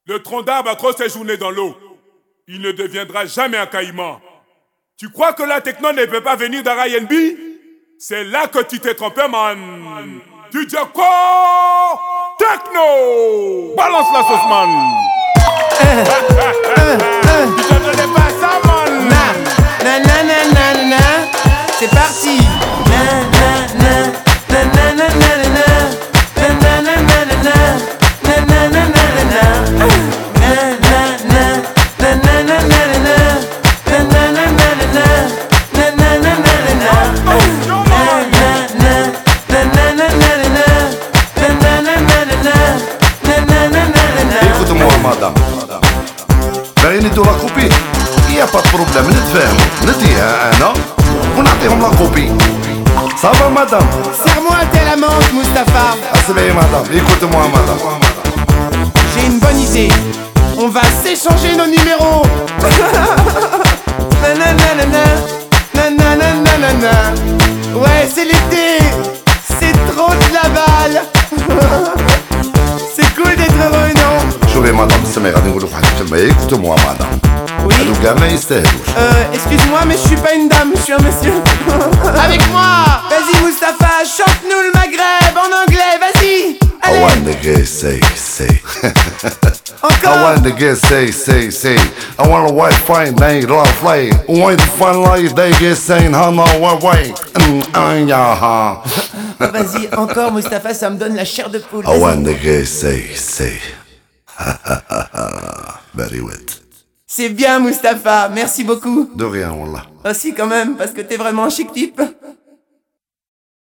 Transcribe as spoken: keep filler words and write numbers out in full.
Le tronc d'arbre a trop séjourné dans l'eau. Il ne deviendra jamais un caïman. Tu crois que la techno ne peut pas venir d'R and B? C'est là que tu t'es trompé, man. Tu dis quoi? Techno! Balance la sauce, man. Euh, euh, euh. Tu ne connais pas ça, man. Na, na, na, na, na, na. C'est parti. Na, na, na, na, na, na, na, na, na. Na, na, na, na, na, na. Na, na, na, na, na, na. Na, na, na, na, na, na, na, na. Na, na, na, na, na, na. Na, na, na, na, na, na. Na, na, na, na, na, na, na, na. Na, na, na, na, na, na. Na, na, na, na, na. Écoute-moi, madame. بغينيتو لا كوبي يا با بروبليم نتفاهمو نديها انا ونعطيهم لا كوبي صافا مدام. Serre-moi un tel amante, Mustapha. اسمعي مدام écoute-moi madame. J'ai une bonne idée. On va s'échanger nos numéros. Nananana, nananana. Ouais, c'est l'été. C'est trop de la balle. C'est cool d'être heureux, non? شوفي مدام اسمعي غادي نقول لك واحد الكلمه écoute-moi madame. Oui. هادو كاع ما يستاهلوش. Euh, excuse-moi, mais je suis pas une dame, je suis un monsieur. Avec moi. Vas-y, Mustapha, chante-nous le Maghreb en anglais, vas-y. I Allez. want the gay say say. I Encore. want the gay say say say. I want a white fine day love play. Want to find like they get saying how no way. Yeah. Vas-y, encore, Mustapha, ça me donne la chair de poule. I Vas-y. want the gay say say. Very wet. C'est bien, Mustapha, merci beaucoup. De rien wallah. Aussi, quand même, parce que t'es vraiment un chic type.